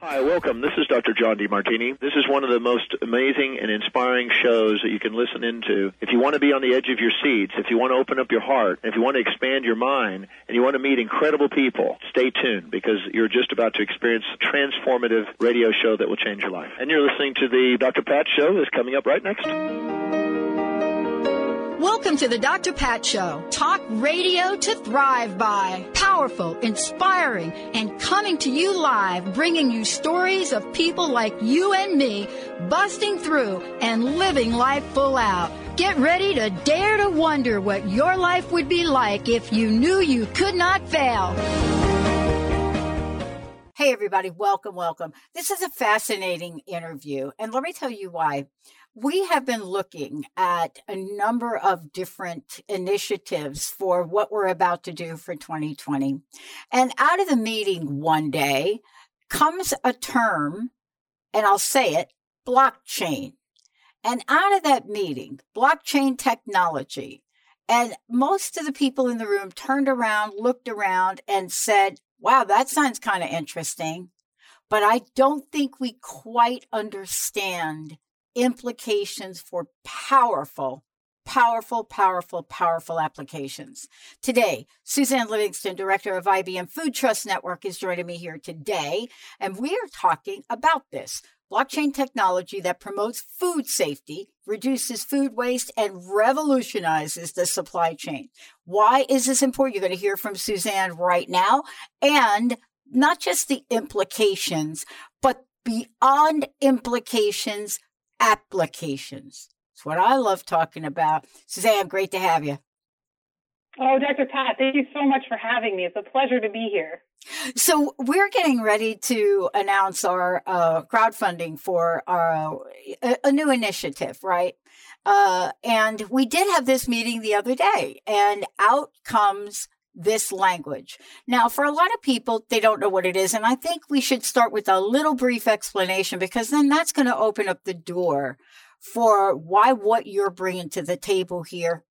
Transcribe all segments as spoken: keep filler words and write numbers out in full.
Hi, welcome. This is Doctor John DeMartini. This is one of the most amazing and inspiring shows that you can listen into. If you want to be on the edge of your seats, if you want to open up your heart, if you want to expand your mind, and you want to meet incredible people, stay tuned because you're just about to experience a transformative radio show that will change your life. And you're listening to the Doctor Pat Show that's coming up right next. Welcome to the Doctor Pat Show. Talk radio to thrive by. Powerful, inspiring, and coming to you live, bringing you stories of people like you and me, busting through and living life full out. Get ready to dare to wonder what your life would be like if you knew you could not fail. Hey, everybody. Welcome, welcome. This is a fascinating interview, and let me tell you why. We have been looking at a number of different initiatives for what we're about to do for twenty twenty. And out of the meeting one day comes a term, and I'll say it, blockchain. And out of that meeting, blockchain technology, and most of the people in the room turned around, looked around, and said, wow, that sounds kind of interesting. But I don't think we quite understand implications for powerful, powerful, powerful, powerful applications. Today, Suzanne Livingston, director of I B M Food Trust Network, is joining me here today, and we are talking about this blockchain technology that promotes food safety, reduces food waste, and revolutionizes the supply chain. Why is this important? You're going to hear from Suzanne right now, and not just the implications, but beyond implications, applications. It's what I love talking about. Suzanne, great to have you. Oh, Doctor Pat, thank you so much for having me. It's a pleasure to be here. So we're getting ready to announce our uh, crowdfunding for our, a, a new initiative, right? Uh, and we did have this meeting the other day, and out comes this language. Now, for a lot of people, they don't know what it is. And I think we should start with a little brief explanation, because then that's going to open up the door for why what you're bringing to the table here,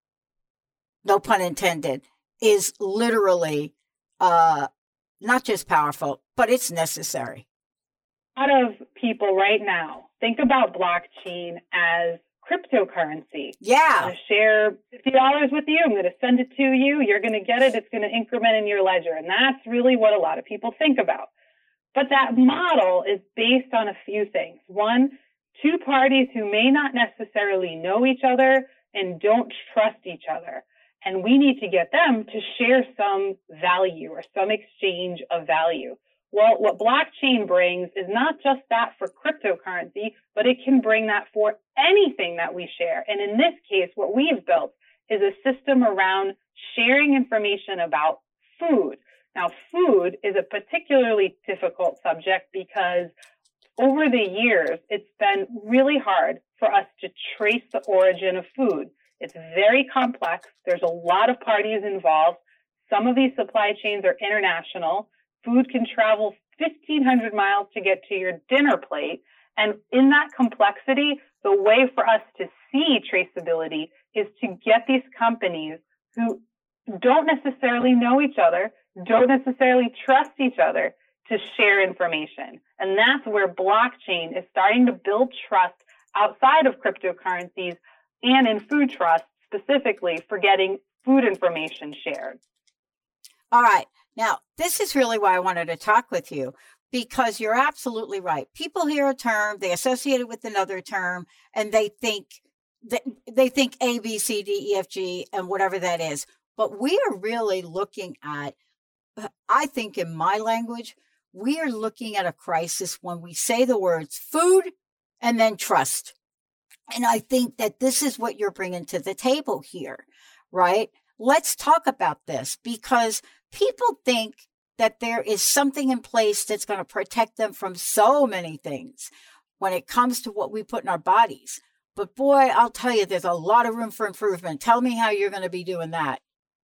no pun intended, is literally uh, not just powerful, but it's necessary. A lot of people right now think about blockchain as cryptocurrency. Yeah. I'm going to share fifty dollars with you. I'm going to send it to you. You're going to get it. It's going to increment in your ledger. And that's really what a lot of people think about. But that model is based on a few things. One, two parties who may not necessarily know each other and don't trust each other. And we need to get them to share some value or some exchange of value. Well, what blockchain brings is not just that for cryptocurrency, but it can bring that for anything that we share. And in this case, what we've built is a system around sharing information about food. Now, food is a particularly difficult subject because over the years, it's been really hard for us to trace the origin of food. It's very complex. There's a lot of parties involved. Some of these supply chains are international. Food can travel fifteen hundred miles to get to your dinner plate. And in that complexity, the way for us to see traceability is to get these companies who don't necessarily know each other, don't necessarily trust each other, to share information. And that's where blockchain is starting to build trust outside of cryptocurrencies and in food trust, specifically for getting food information shared. All right. Now, this is really why I wanted to talk with you, because you're absolutely right. People hear a term, they associate it with another term, and they think that they think A, B, C, D, E, F, G, and whatever that is. But we are really looking at, I think in my language, we are looking at a crisis when we say the words food and then trust. And I think that this is what you're bringing to the table here, right? Let's talk about this, because people think that there is something in place that's going to protect them from so many things when it comes to what we put in our bodies. But boy, I'll tell you, there's a lot of room for improvement. Tell me how you're going to be doing that.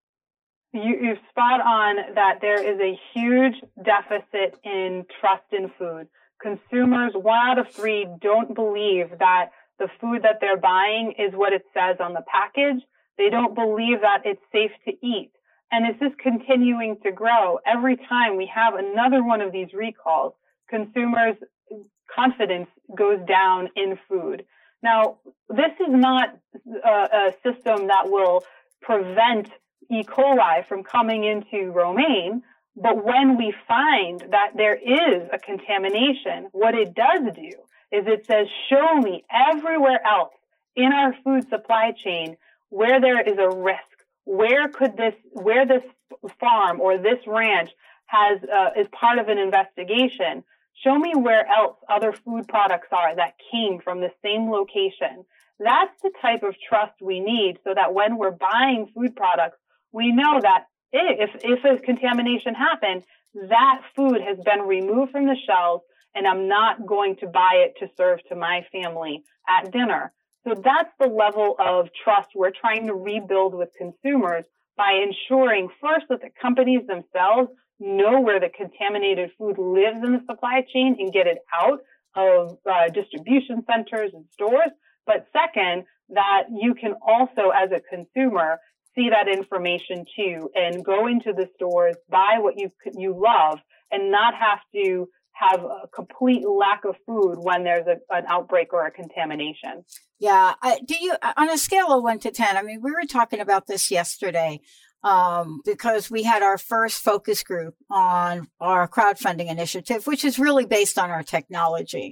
You, you're spot on that there is a huge deficit in trust in food. Consumers, one out of three, don't believe that the food that they're buying is what it says on the package. They don't believe that it's safe to eat. And this is continuing to grow. Every time we have another one of these recalls, consumers' confidence goes down in food. Now, this is not a, a system that will prevent E. coli from coming into romaine, but when we find that there is a contamination, what it does do is it says, show me everywhere else in our food supply chain where there is a risk. Where could this, where this farm or this ranch has, uh, is part of an investigation. Show me where else other food products are that came from the same location. That's the type of trust we need so that when we're buying food products, we know that if, if a contamination happened, that food has been removed from the shelves and I'm not going to buy it to serve to my family at dinner. So that's the level of trust we're trying to rebuild with consumers by ensuring first that the companies themselves know where the contaminated food lives in the supply chain and get it out of uh, distribution centers and stores. But second, that you can also, as a consumer, see that information too and go into the stores, buy what you you love, and not have to have a complete lack of food when there's a, an outbreak or a contamination. Yeah. I, do you, on a scale of one to ten, I mean, we were talking about this yesterday um, because we had our first focus group on our crowdfunding initiative, which is really based on our technology.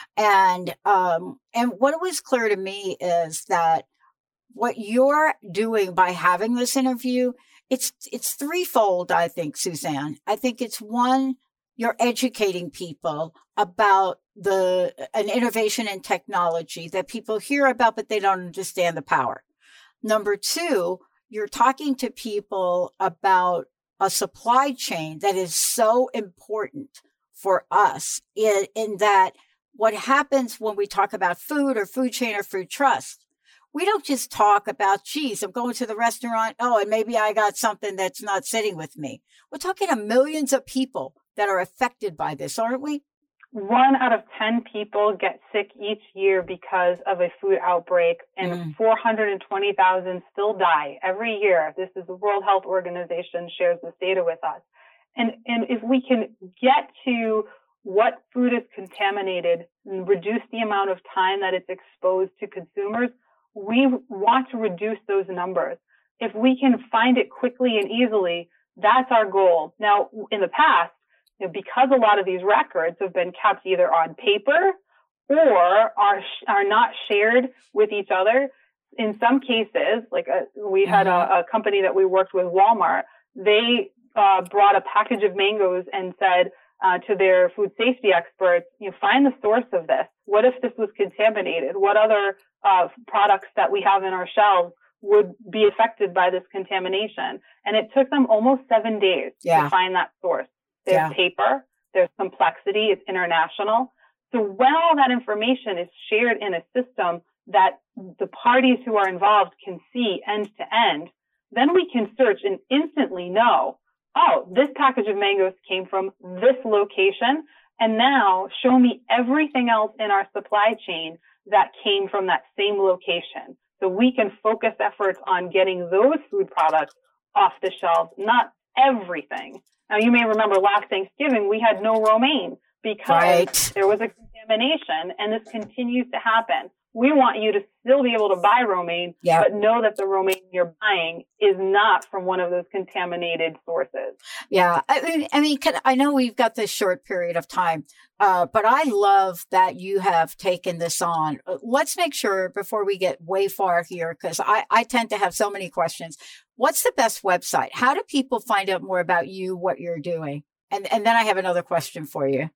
And, um, and what was clear to me is that what you're doing by having this interview, it's, it's threefold, I think, Suzanne. I think it's one, you're educating people about the an innovation in technology that people hear about, but they don't understand the power. Number two, you're talking to people about a supply chain that is so important for us in, in that what happens when we talk about food or food chain or food trust, we don't just talk about, geez, I'm going to the restaurant. Oh, and maybe I got something that's not sitting with me. We're talking to millions of people that are affected by this, aren't we? One out of ten people get sick each year because of a food outbreak, and mm. four hundred twenty thousand still die every year. This is the World Health Organization shares this data with us. And, and if we can get to what food is contaminated and reduce the amount of time that it's exposed to consumers, we want to reduce those numbers. If we can find it quickly and easily, that's our goal. Now, in the past, you know, because a lot of these records have been kept either on paper or are are not shared with each other, in some cases, like a, we had a, a company that we worked with, Walmart, they uh, brought a package of mangoes and said uh, to their food safety experts, you know, find the source of this. What if this was contaminated? What other uh, products that we have in our shelves would be affected by this contamination? And it took them almost seven days yeah. to find that source. There's yeah. paper, there's complexity, it's international. So when all that information is shared in a system that the parties who are involved can see end to end, then we can search and instantly know, oh, this package of mangoes came from this location, and now show me everything else in our supply chain that came from that same location. So we can focus efforts on getting those food products off the shelves, not everything. Now, you may remember last Thanksgiving, we had no romaine because right. there was a contamination, and this continues to happen. We want you to still be able to buy romaine, yep. but know that the romaine you're buying is not from one of those contaminated sources. Yeah. I mean, I, mean, I know we've got this short period of time, uh, but I love that you have taken this on. Let's make sure before we get way far here, because I, I tend to have so many questions. What's the best website? How do people find out more about you, what you're doing? And, and then I have another question for you.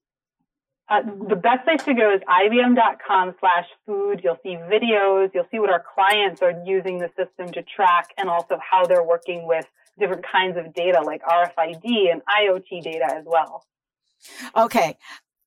Uh, the best place to go is I B M dot com slash food. You'll see videos. You'll see what our clients are using the system to track, and also how they're working with different kinds of data like R F I D and I O T data as well. Okay.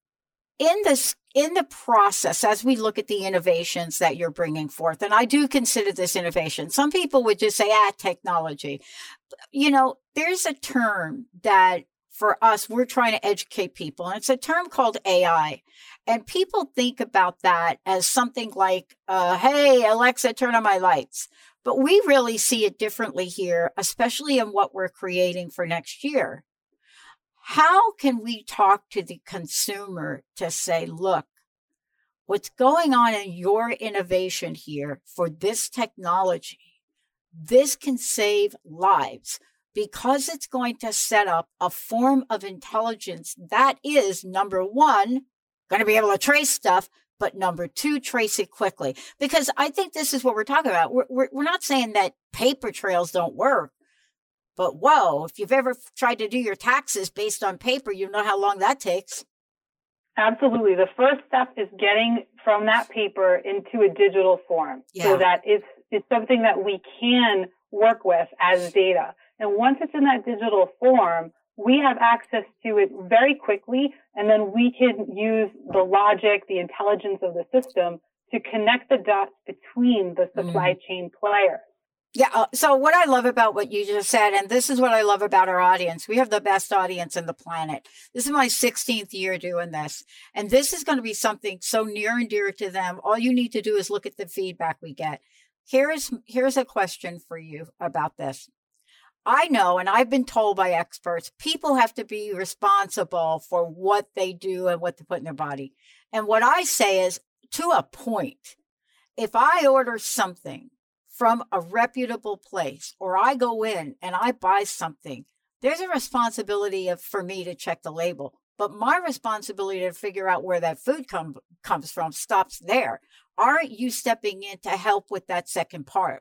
In this, in the process, as we look at the innovations that you're bringing forth, and I do consider this innovation, some people would just say, ah, technology. You know, there's a term that for us, we're trying to educate people, and it's a term called A I. And people think about that as something like, uh, hey, Alexa, turn on my lights. But we really see it differently here, especially in what we're creating for next year. How can we talk to the consumer to say, look, what's going on in your innovation here for this technology, this can save lives because it's going to set up a form of intelligence that is, number one, going to be able to trace stuff, but number two, trace it quickly. Because I think this is what we're talking about. We're, we're, we're not saying that paper trails don't work, but whoa, if you've ever tried to do your taxes based on paper, you know how long that takes. Absolutely. The first step is getting from that paper into a digital form yeah. so that it's, it's something that we can work with as data. And once it's in that digital form, we have access to it very quickly, and then we can use the logic, the intelligence of the system to connect the dots between the supply mm. chain players. Yeah. Uh, so what I love about what you just said, and this is what I love about our audience, we have the best audience in the planet. This is my sixteenth year doing this, and this is going to be something so near and dear to them. All you need to do is look at the feedback we get. Here's, here's a question for you about this. I know, and I've been told by experts, people have to be responsible for what they do and what they put in their body. And what I say is, to a point, if I order something from a reputable place, or I go in and I buy something, there's a responsibility of, for me to check the label. But my responsibility to figure out where that food com- comes from stops there. Aren't you stepping in to help with that second part?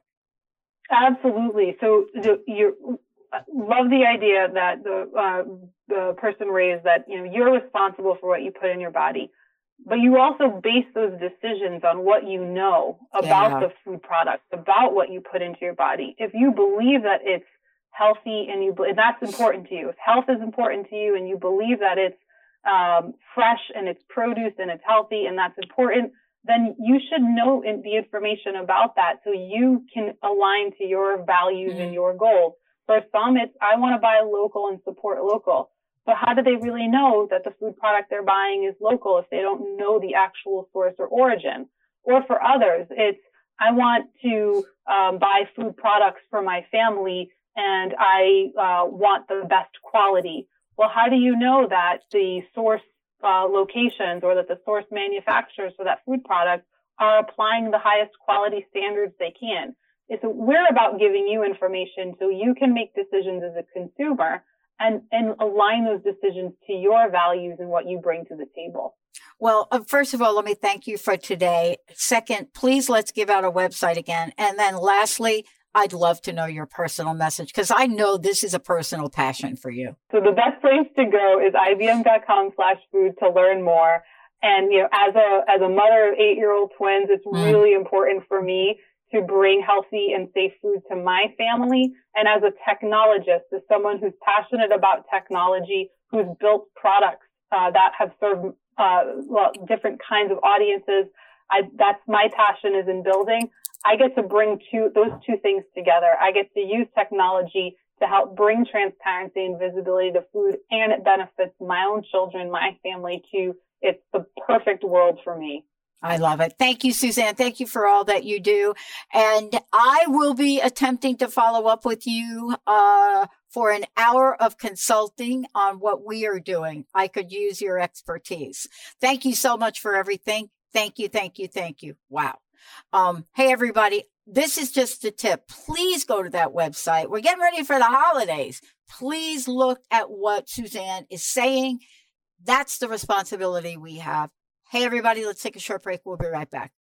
Absolutely. So the, you love the idea that the uh, the person raised that, you know, you're responsible for what you put in your body, but you also base those decisions on what you know about yeah. the food products, about what you put into your body. If you believe that it's healthy and you and that's important to you, if health is important to you and you believe that it's um, fresh and it's produce and it's healthy and that's important, then you should know the information about that so you can align to your values mm-hmm. and your goals. For some, it's, I want to buy local and support local. But how do they really know that the food product they're buying is local if they don't know the actual source or origin? Or for others, it's, I want to um, buy food products for my family and I uh, want the best quality. Well, how do you know that the source Uh, locations or that the source manufacturers for that food product are applying the highest quality standards they can? It's, we're about giving you information so you can make decisions as a consumer and, and align those decisions to your values and what you bring to the table. Well, uh, first of all, let me thank you for today. Second, please let's give out a website again. And then lastly, I'd love to know your personal message because I know this is a personal passion for you. So the best place to go is ibm.com slash food to learn more. And, you know, as a, as a mother of eight-year-old twins, it's mm. really important for me to bring healthy and safe food to my family. And as a technologist, as someone who's passionate about technology, who's built products uh, that have served uh, well, different kinds of audiences, I, that's my passion is in building. I get to bring two, those two things together. I get to use technology to help bring transparency and visibility to food, and it benefits my own children, my family too. It's the perfect world for me. I love it. Thank you, Suzanne. Thank you for all that you do. And I will be attempting to follow up with you uh, for an hour of consulting on what we are doing. I could use your expertise. Thank you so much for everything. Thank you, thank you, thank you. Wow. Um, hey, everybody, this is just a tip. Please go to that website. We're getting ready for the holidays. Please look at what Suzanne is saying. That's the responsibility we have. Hey, everybody, let's take a short break. We'll be right back.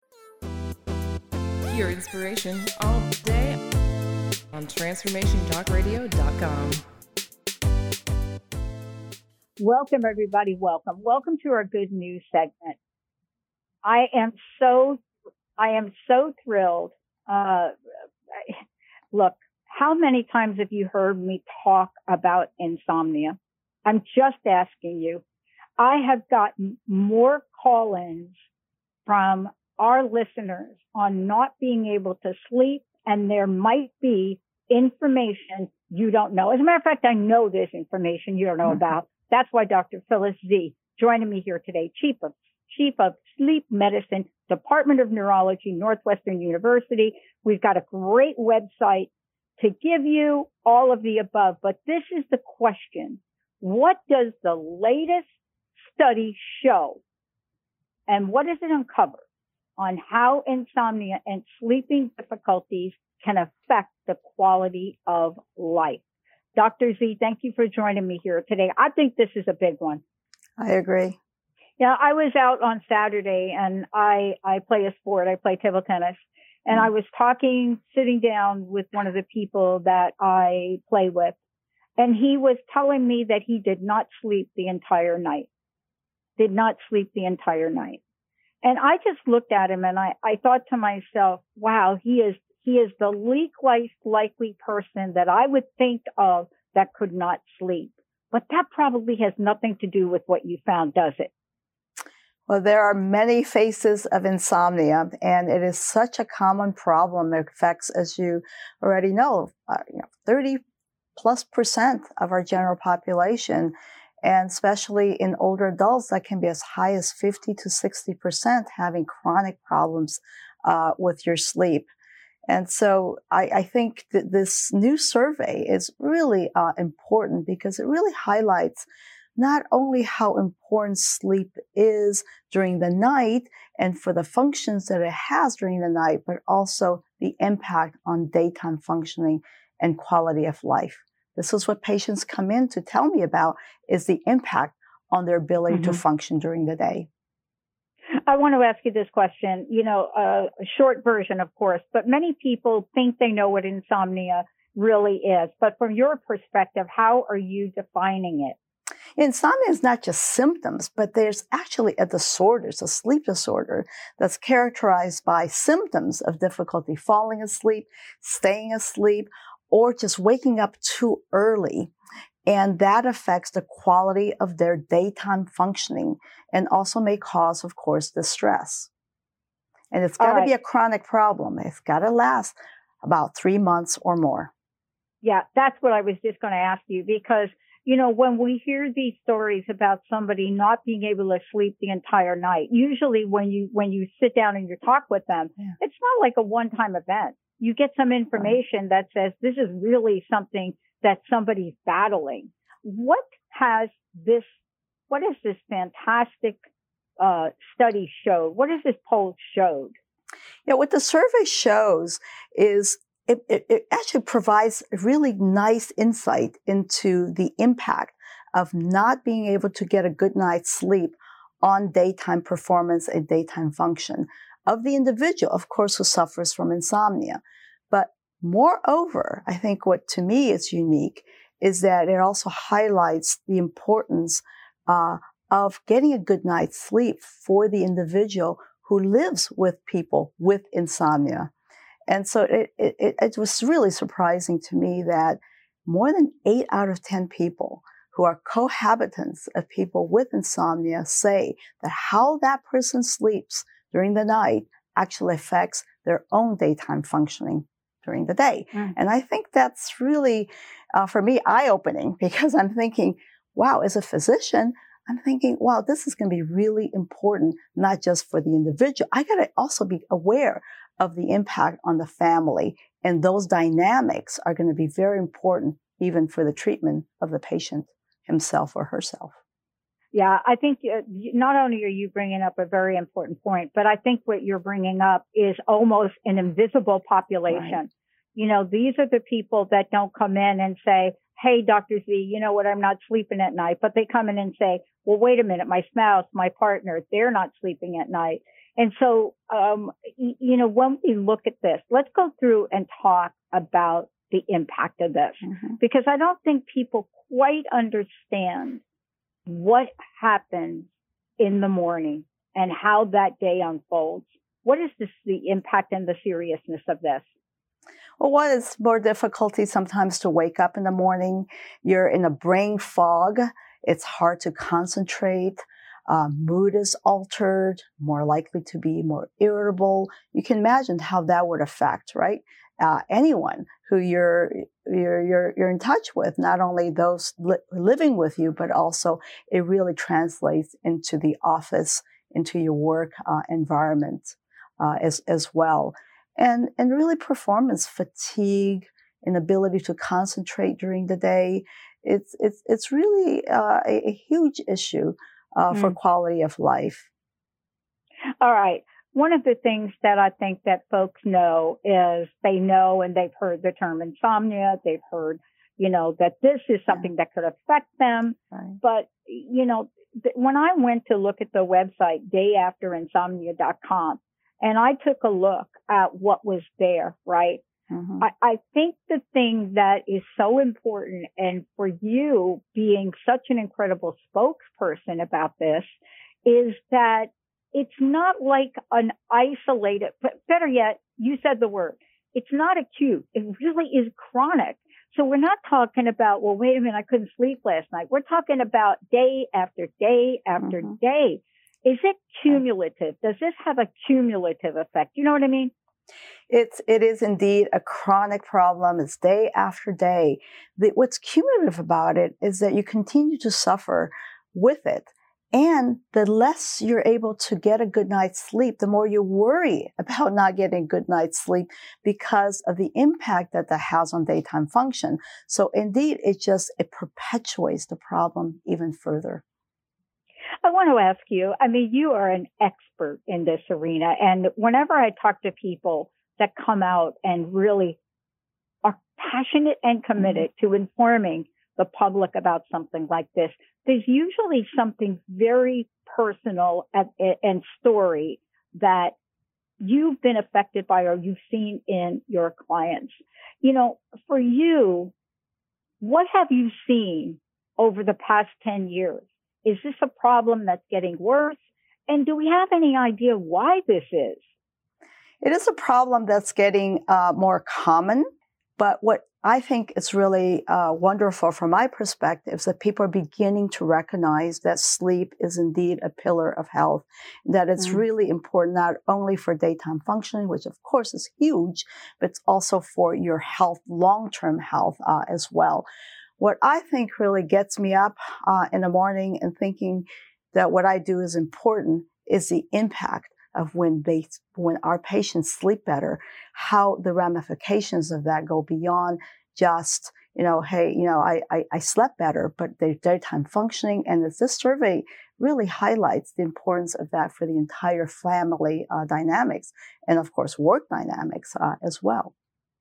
Your inspiration all day on transformation talk radio dot com. Welcome, everybody. Welcome. Welcome to our good news segment. I am so I am so thrilled. Uh, look, how many times have you heard me talk about insomnia? I'm just asking you. I have gotten more call-ins from our listeners on not being able to sleep, and there might be information you don't know. As a matter of fact, I know there's information you don't know about. That's why Doctor Phyllis Z joining me here today, Chief of Chief of Sleep Medicine, Department of Neurology, Northwestern University. We've got a great website to give you all of the above. But this is the question. What does the latest study show? And what does it uncover on how insomnia and sleeping difficulties can affect the quality of life? Doctor Z, thank you for joining me here today. I think this is a big one. I agree. Yeah, I was out on Saturday and I, I play a sport. I play table tennis. And I was talking, sitting down with one of the people that I play with. And he was telling me that he did not sleep the entire night. Did not sleep the entire night. And I just looked at him and I, I thought to myself, wow, he is, he is the least likely person that I would think of that could not sleep. But that probably has nothing to do with what you found, does it? Well, there are many faces of insomnia, and it is such a common problem. It affects, as you already know, uh, you know, thirty plus percent of our general population, and especially in older adults, that can be as high as fifty to sixty percent having chronic problems uh, with your sleep. And so I, I think that this new survey is really uh, important because it really highlights not only how important sleep is during the night and for the functions that it has during the night, but also the impact on daytime functioning and quality of life. This is what patients come in to tell me about, is the impact on their ability mm-hmm. to function during the day. I want to ask you this question, you know, uh, a short version, of course, but many people think they know what insomnia really is. But from your perspective, how are you defining it? Insomnia is not just symptoms, but there's actually a disorder, it's a sleep disorder that's characterized by symptoms of difficulty falling asleep, staying asleep, or just waking up too early. And that affects the quality of their daytime functioning and also may cause, of course, distress. And it's got to right. be a chronic problem. It's got to last about three months or more. Yeah, that's what I was just going to ask you, because you know, when we hear these stories about somebody not being able to sleep the entire night, usually when you, when you sit down and you talk with them, yeah. it's not like a one-time event. You get some information right. that says this is really something that somebody's battling. What has this, what has this fantastic uh, study showed? What has this poll showed? Yeah, what the survey shows is It, it, it actually provides a really nice insight into the impact of not being able to get a good night's sleep on daytime performance and daytime function of the individual, of course, who suffers from insomnia. But moreover, I think what to me is unique is that it also highlights the importance uh, of getting a good night's sleep for the individual who lives with people with insomnia. And so it, it, it was really surprising to me that more than eight out of ten people who are cohabitants of people with insomnia say that how that person sleeps during the night actually affects their own daytime functioning during the day. Mm. And I think that's really, uh, for me, eye-opening, because I'm thinking, wow, as a physician, I'm thinking, wow, this is going to be really important, not just for the individual. I got to also be aware of the impact on the family. And those dynamics are going to be very important even for the treatment of the patient himself or herself. Yeah, I think uh, not only are you bringing up a very important point, but I think what you're bringing up is almost an invisible population. Right. You know, these are the people that don't come in and say, hey, Doctor Z, you know what, I'm not sleeping at night. But they come in and say, well, wait a minute, my spouse, my partner, they're not sleeping at night. And so, um, you know, when we look at this, let's go through and talk about the impact of this, mm-hmm. because I don't think people quite understand what happens in the morning and how that day unfolds. What is this, the impact and the seriousness of this? Well, one is more difficulty sometimes to wake up in the morning. You're in a brain fog. It's hard to concentrate. Uh, mood is altered, more likely to be more irritable. You can imagine how that would affect, right? Uh, anyone who you're, you're, you're, you're in touch with, not only those li- living with you, but also it really translates into the office, into your work uh, environment uh, as, as well. And, and really performance fatigue, inability to concentrate during the day. it's it's it's really uh, a, a huge issue uh, mm. for quality of life. All right. One of the things that I think that folks know is they know and they've heard the term insomnia. They've heard, you know, that this is something yeah. that could affect them. Right. But, you know, th- when I went to look at the website day after insomnia dot com and I took a look at what was there, right? Mm-hmm. I, I think the thing that is so important, and for you being such an incredible spokesperson about this, is that it's not like an isolated, but better yet, you said the word. It's not acute. It really is chronic. So we're not talking about, well, wait a minute, I couldn't sleep last night. We're talking about day after day after mm-hmm. day. Is it cumulative? Does this have a cumulative effect? You know what I mean? It's, it is indeed a chronic problem. It's day after day. The, what's cumulative about it is that you continue to suffer with it. And the less you're able to get a good night's sleep, the more you worry about not getting a good night's sleep because of the impact that that has on daytime function. So indeed, it just, it perpetuates the problem even further. I want to ask you, I mean, you are an expert in this arena. And whenever I talk to people that come out and really are passionate and committed mm-hmm. to informing the public about something like this, there's usually something very personal and, and story that you've been affected by or you've seen in your clients. You know, for you, what have you seen over the past ten years? Is this a problem that's getting worse? And do we have any idea why this is? It is a problem that's getting uh, more common, but what I think is really uh, wonderful from my perspective is that people are beginning to recognize that sleep is indeed a pillar of health, that it's mm-hmm. really important not only for daytime functioning, which of course is huge, but it's also for your health, long-term health uh, as well. What I think really gets me up uh, in the morning and thinking that what I do is important is the impact of when they, when our patients sleep better, how the ramifications of that go beyond just, you know, hey, you know, I, I, I slept better, but their daytime functioning. And this survey really highlights the importance of that for the entire family uh, dynamics and, of course, work dynamics uh, as well.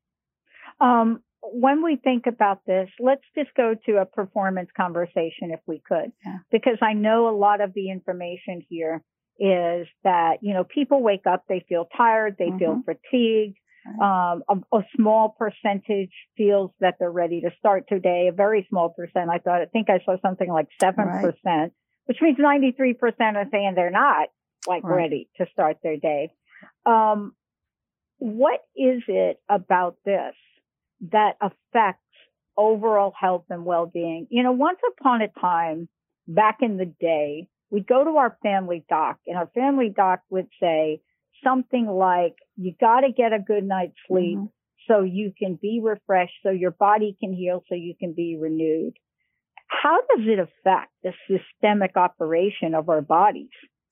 Um, when we think about this, let's just go to a performance conversation if we could, yeah. because I know a lot of the information here is that, you know, people wake up, they feel tired, they mm-hmm. feel fatigued. Right. Um, a, a small percentage feels that they're ready to start today. A very small percent. I thought, I think I saw something like seven percent, right. which means ninety-three percent are saying they're not like right. ready to start their day. Um, what is it about this that affects overall health and well-being? You know, once upon a time, back in the day, we'd go to our family doc, and our family doc would say something like, you got to get a good night's sleep mm-hmm. so you can be refreshed, so your body can heal, so you can be renewed. How does it affect the systemic operation of our bodies?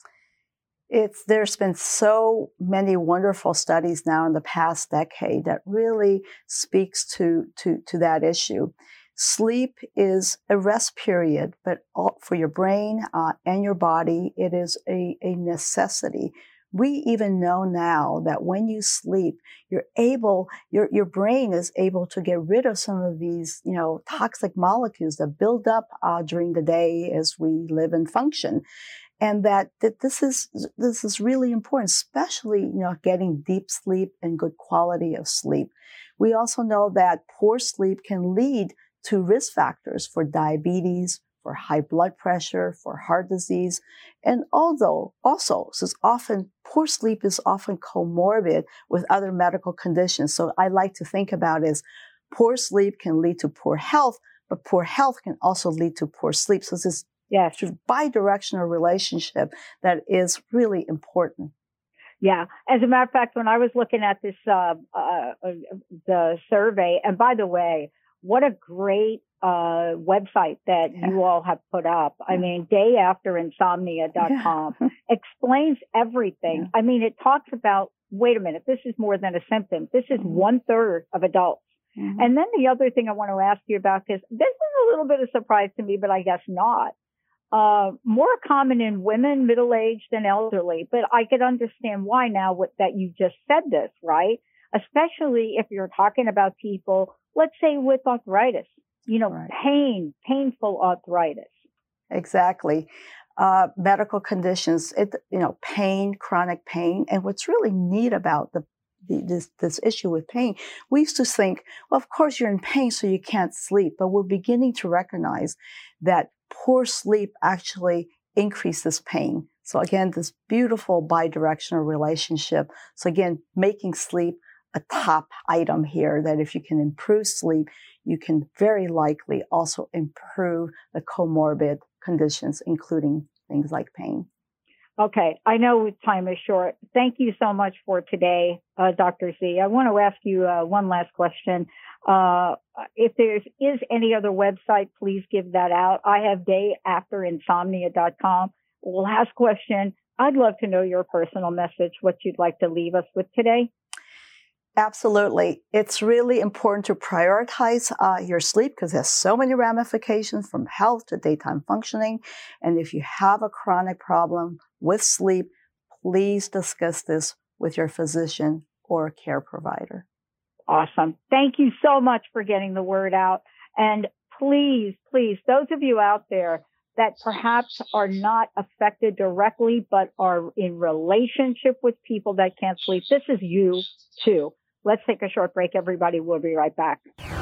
It's, there's been so many wonderful studies now in the past decade that really speaks to, to, to that issue. Sleep is a rest period, but all, for your brain uh, and your body, it is a, a necessity. We even know now that when you sleep, you're able, your, your brain is able to get rid of some of these, you know, toxic molecules that build up uh, during the day as we live and function. And that, that this is, this is really important, especially, you know, getting deep sleep and good quality of sleep. We also know that poor sleep can lead to risk factors for diabetes, for high blood pressure, for heart disease. And although also, since often poor sleep is often comorbid with other medical conditions. So I like to think about is poor sleep can lead to poor health, but poor health can also lead to poor sleep. So this yes. bi-directional relationship that is really important. Yeah. As a matter of fact, when I was looking at this, uh, uh, the survey, and by the way, what a great uh, website that yeah. you all have put up. I mean, day after insomnia dot com yeah. explains everything. Yeah. I mean, it talks about, wait a minute, this is more than a symptom. This is one third of adults Mm-hmm. And then the other thing I want to ask you about, because this is a little bit of a surprise to me, but I guess not. Uh, more common in women, middle-aged and elderly, but I could understand why now with, that you just said this, right? Especially if you're talking about people, let's say with arthritis, you know, right. pain, painful arthritis. Exactly. Uh, medical conditions, it, you know, pain, chronic pain. And what's really neat about the, the this, this issue with pain, we used to think, well, of course you're in pain, so you can't sleep. But we're beginning to recognize that poor sleep actually increases pain. So again, this beautiful bidirectional relationship. So again, making sleep a top item here, that if you can improve sleep, you can very likely also improve the comorbid conditions, including things like pain. Okay. I know time is short. Thank you so much for today, uh, Doctor Z. I want to ask you uh, one last question. Uh, if there is any other website, please give that out. I have day after insomnia dot com. Last question. I'd love to know your personal message, what you'd like to leave us with today. Absolutely. It's really important to prioritize uh, your sleep because there's so many ramifications from health to daytime functioning. And if you have a chronic problem with sleep, please discuss this with your physician or care provider. Awesome. Thank you so much for getting the word out. And please, please, those of you out there that perhaps are not affected directly, but are in relationship with people that can't sleep, this is you too. Let's take a short break, everybody. We'll be right back.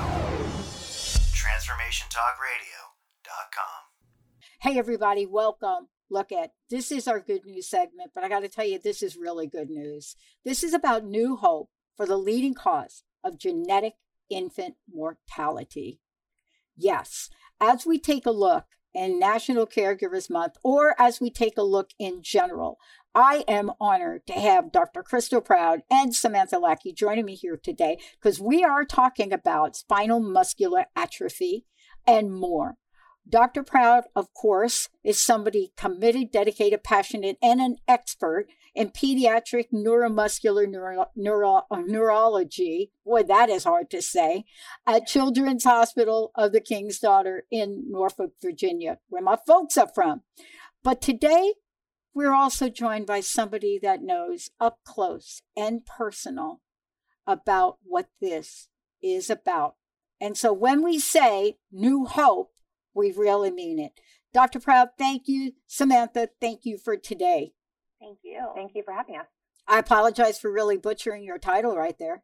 Transformation Talk Radio dot com. Hey, everybody. Welcome. Look at, this is our good news segment, but I got to tell you, this is really good news. This is about new hope for the leading cause of genetic infant mortality. Yes, as we take a look in National Caregivers Month, or as we take a look in general, I am honored to have Doctor Crystal Proud and Samantha Lackey joining me here today because we are talking about spinal muscular atrophy and more. Doctor Proud, of course, is somebody committed, dedicated, passionate, and an expert in pediatric neuromuscular neuro, neuro, neurology. Boy, that is hard to say. At Children's Hospital of the King's Daughter in Norfolk, Virginia, where my folks are from. But today, we're also joined by somebody that knows up close and personal about what this is about. And so when we say new hope, we really mean it. Doctor Proud, thank you. Samantha, thank you for today. Thank you. Thank you for having us. I apologize for really butchering your title right there.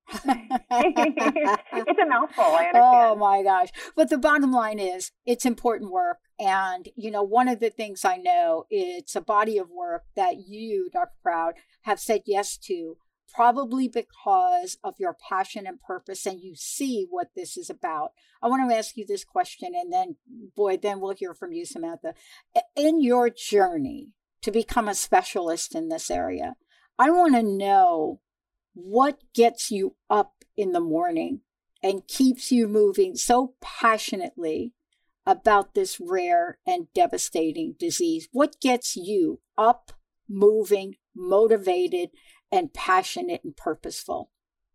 It's a mouthful, I understand. Oh my gosh. But the bottom line is it's important work. And, you know, one of the things I know, it's a body of work that you, Doctor Proud, have said yes to, probably because of your passion and purpose, and you see what this is about. I want to ask you this question, and then, boy, then we'll hear from you, Samantha. In your journey to become a specialist in this area, I want to know what gets you up in the morning and keeps you moving so passionately about this rare and devastating disease. What gets you up, moving, motivated, and passionate and purposeful?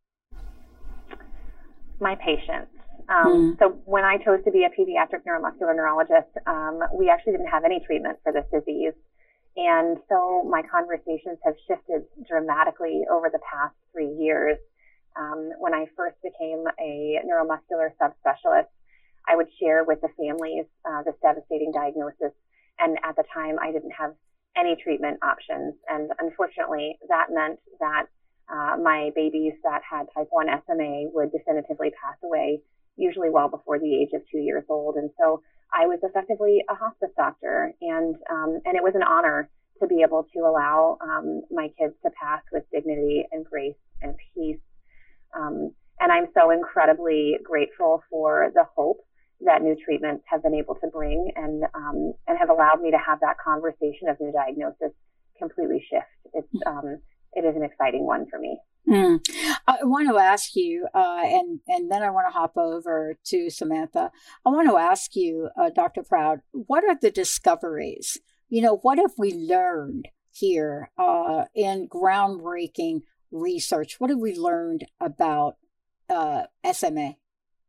My patients. Um, mm. So when I chose to be a pediatric neuromuscular neurologist, um, we actually didn't have any treatment for this disease. And so my conversations have shifted dramatically over the past three years. Um, when I first became a neuromuscular subspecialist, I would share with the families uh, this devastating diagnosis. And at the time, I didn't have any treatment options. And unfortunately, that meant that uh, my babies that had type one S M A would definitively pass away, usually well before the age of two years old. And so I was effectively a hospice doctor, and um, and it was an honor to be able to allow um, my kids to pass with dignity and grace and peace. Um, and I'm so incredibly grateful for the hope that new treatments have been able to bring, and um, and have allowed me to have that conversation of new diagnosis completely shift. It's um, it is an exciting one for me. Mm. I want to ask you, uh, and and then I want to hop over to Samantha. I want to ask you, uh, Doctor Proud, what are the discoveries? You know, what have we learned here uh, in groundbreaking research? What have we learned about uh, S M A?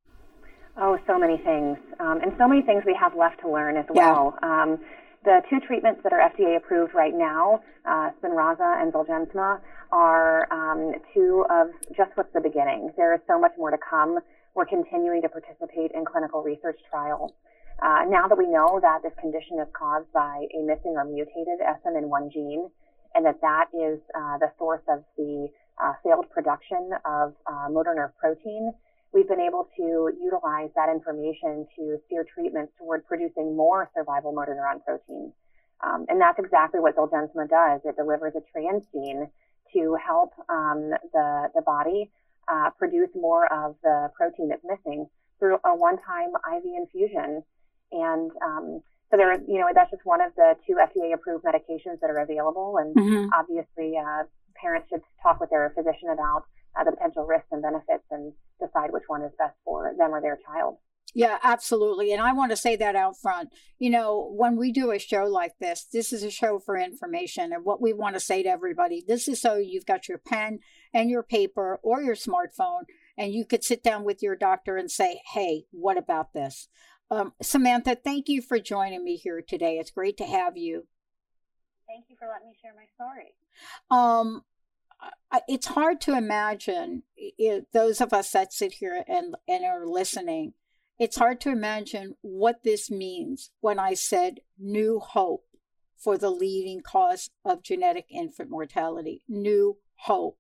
Oh, so many things. Um, and so many things we have left to learn as well. Yeah. Um, the two treatments that are F D A approved right now, uh, Spinraza and Zolgensma, are um, two of just what's the beginning. There is so much more to come. We're continuing to participate in clinical research trials. Uh, now that we know that this condition is caused by a missing or mutated S M N one gene, and that that is uh, the source of the uh, failed production of uh, motor nerve protein, we've been able to utilize that information to steer treatments toward producing more survival motor neuron protein. Um, and that's exactly what Zolgensma does. It delivers a transgene to help um, the, the body uh, produce more of the protein that's missing through a one-time I V infusion. And um, so there, you know, that's just one of the two F D A-approved medications that are available. And mm-hmm. obviously, uh, parents should talk with their physician about uh, the potential risks and benefits and decide which one is best for them or their child. Yeah, absolutely. And I want to say that out front. You know, when we do a show like this, this is a show for information. And what we want to say to everybody, this is so you've got your pen and your paper or your smartphone, and you could sit down with your doctor and say, hey, what about this? Um, Samantha, thank you for joining me here today. It's great to have you. Thank you for letting me share my story. Um, it's hard to imagine, it, those of us that sit here and, and are listening, it's hard to imagine what this means when I said new hope for the leading cause of genetic infant mortality. New hope.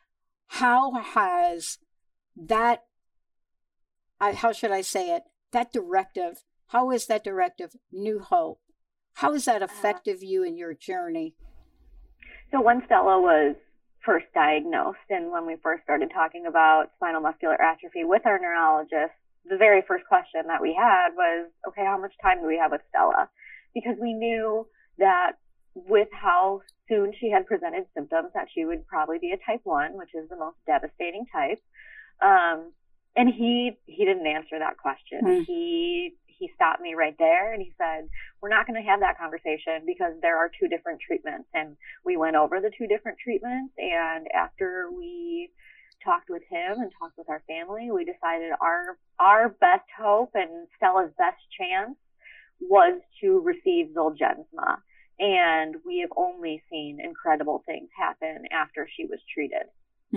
How has that, I, how should I say it, that directive, how is that directive, new hope? How has that affected you in your journey? So when Stella was first diagnosed and when we first started talking about spinal muscular atrophy with our neurologist, the very first question that we had was, okay, how much time do we have with Stella? Because we knew that with how soon she had presented symptoms that she would probably be a type one, which is the most devastating type. Um, and he, he didn't answer that question. Mm. He, he stopped me right there and he said, we're not going to have that conversation because there are two different treatments. And we went over the two different treatments. And after we talked with him and talked with our family, we decided our our best hope and Stella's best chance was to receive Zolgensma. And we have only seen incredible things happen after she was treated.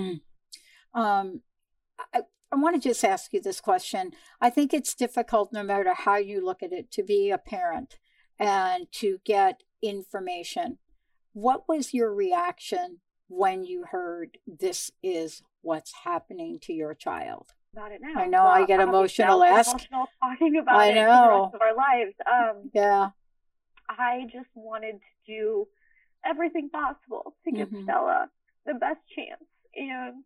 Hmm. Um, I, I want to just ask you this question. I think it's difficult, no matter how you look at it, to be a parent and to get information. What was your reaction when you heard this is what's happening to your child? About it now. I know, well, I get emotional. Ask. Emotional talking about I it know. for the rest of our lives. Um, yeah. I just wanted to do everything possible to give mm-hmm. Stella the best chance, and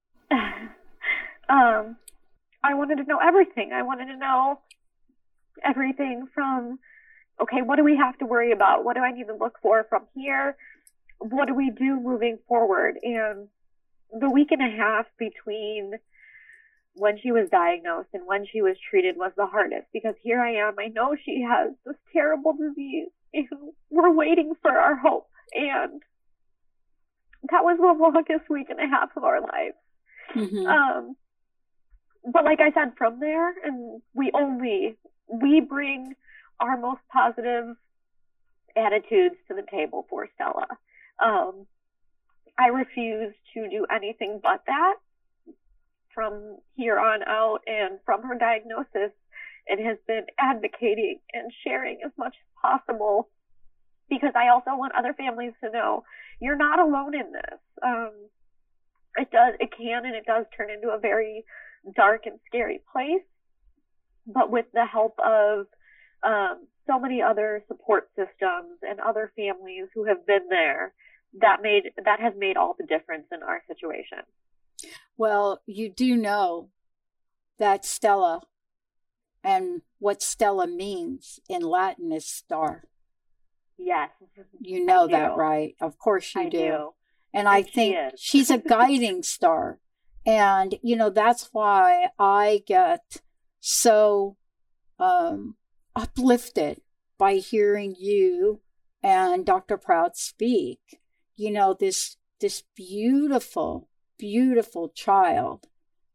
um, I wanted to know everything. I wanted to know everything from, okay, what do we have to worry about? What do I need to look for from here? What do we do moving forward? And the week and a half between when she was diagnosed and when she was treated was the hardest, because here I am. I know she has this terrible disease and we're waiting for our hope. And that was the longest week and a half of our lives. Mm-hmm. Um, but like I said, from there, and we only, we bring our most positive attitudes to the table for Stella. Um, I refuse to do anything but that. From here on out and from her diagnosis, it has been advocating and sharing as much as possible, because I also want other families to know you're not alone in this. Um, it does, it can and it does turn into a very dark and scary place, but with the help of um, so many other support systems and other families who have been there, that made that has made all the difference in our situation. Well, you do know that Stella, and what Stella means in Latin is star. Yes. You know that, right? Of course you I do. do. And I think she she's a guiding star. And, you know, that's why I get so um, uplifted by hearing you and Doctor Proud speak. You know, this this beautiful beautiful child,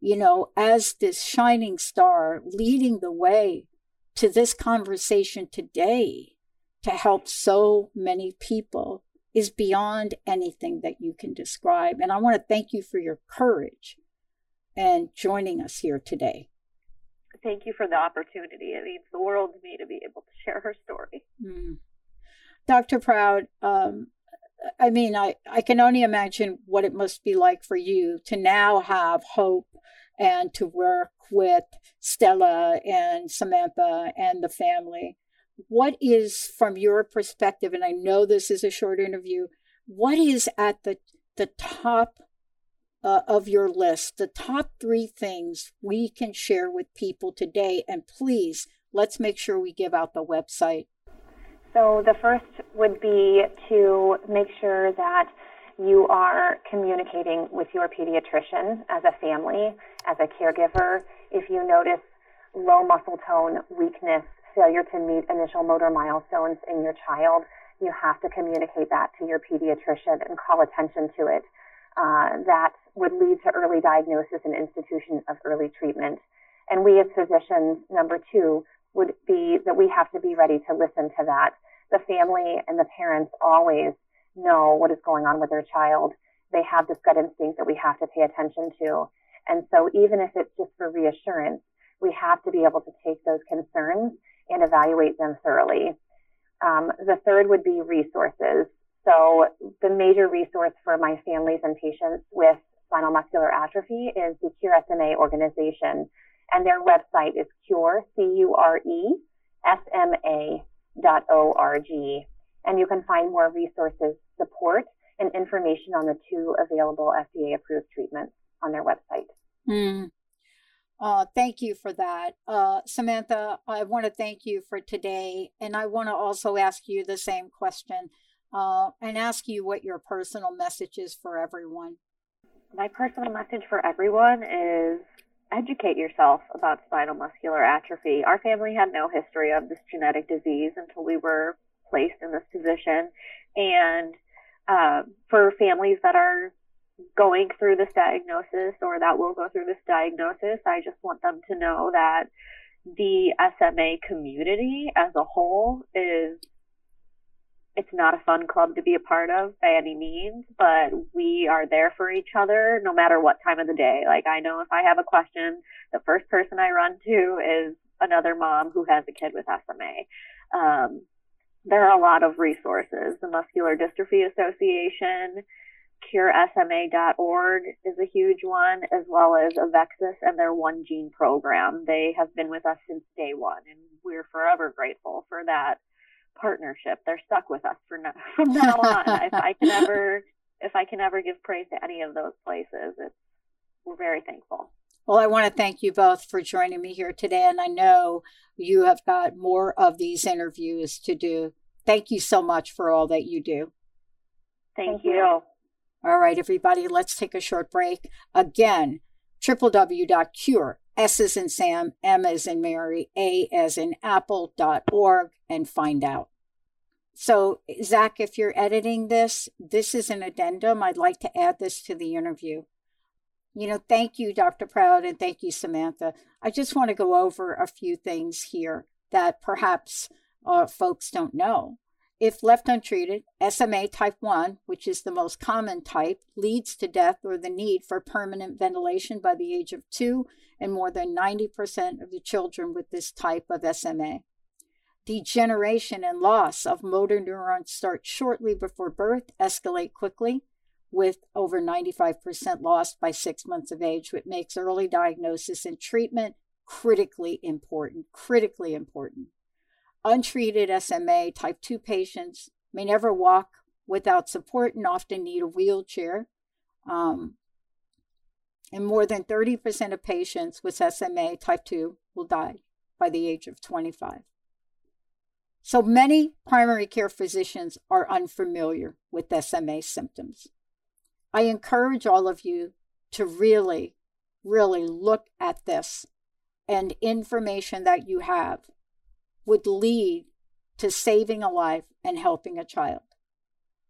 you know, as this shining star leading the way to this conversation today to help so many people is beyond anything that you can describe. And I want to thank you for your courage and joining us here today. Thank you for the opportunity. It means the world to me to be able to share her story. Mm. Doctor Proud, um, I mean, I, I can only imagine what it must be like for you to now have hope and to work with Stella and Samantha and the family. What is, from your perspective, and I know this is a short interview, what is at the, the top uh, of your list, the top three things we can share with people today? And please, let's make sure we give out the website. So the first would be to make sure that you are communicating with your pediatrician as a family, as a caregiver. If you notice low muscle tone, weakness, failure to meet initial motor milestones in your child, you have to communicate that to your pediatrician and call attention to it. Uh, that would lead to early diagnosis and institution of early treatment. And we as physicians, number two, would be that we have to be ready to listen to that. The family and the parents always know what is going on with their child. They have this gut instinct that we have to pay attention to. And so even if it's just for reassurance, we have to be able to take those concerns and evaluate them thoroughly. Um, the third would be resources. So the major resource for my families and patients with spinal muscular atrophy is the Cure S M A organization. And their website is cure, C U R E, S M A dot O R G. And you can find more resources, support, and information on the two available F D A-approved treatments on their website. Mm. Uh, thank you for that. Uh, Samantha, I want to thank you for today. And I want to also ask you the same question uh, and ask you what your personal message is for everyone. My personal message for everyone is educate yourself about spinal muscular atrophy. Our family had no history of this genetic disease until we were placed in this position. And uh, for families that are going through this diagnosis or that will go through this diagnosis, I just want them to know that the S M A community as a whole is, it's not a fun club to be a part of by any means, but we are there for each other no matter what time of the day. Like, I know if I have a question, the first person I run to is another mom who has a kid with S M A. Um, there are a lot of resources. The Muscular Dystrophy Association, cure S M A dot org is a huge one, as well as Avexis and their One Gene program. They have been with us since day one, and we're forever grateful for that partnership. They're stuck with us for now, from now on. if I can ever, if I can ever give praise to any of those places, it's, we're very thankful. Well, I want to thank you both for joining me here today, and I know you have got more of these interviews to do. Thank you so much for all that you do. Thank, thank you. you. All right, everybody, let's take a short break. Again, w w w dot cure, S as in Sam, M as in Mary, A as in Apple dot org, and find out. So, Zach, if you're editing this, this is an addendum. I'd like to add this to the interview. You know, thank you, Doctor Proud, and thank you, Samantha. I just want to go over a few things here that perhaps uh, folks don't know. If left untreated, S M A type one, which is the most common type, leads to death or the need for permanent ventilation by the age of two, and more than ninety percent of the children with this type of S M A. Degeneration and loss of motor neurons start shortly before birth, escalate quickly, with over ninety-five percent lost by six months of age, which makes early diagnosis and treatment critically important, critically important. Untreated S M A type two patients may never walk without support and often need a wheelchair. Um, and more than thirty percent of patients with S M A type two will die by the age of twenty-five. So many primary care physicians are unfamiliar with S M A symptoms. I encourage all of you to really, really look at this, and information that you have would lead to saving a life and helping a child.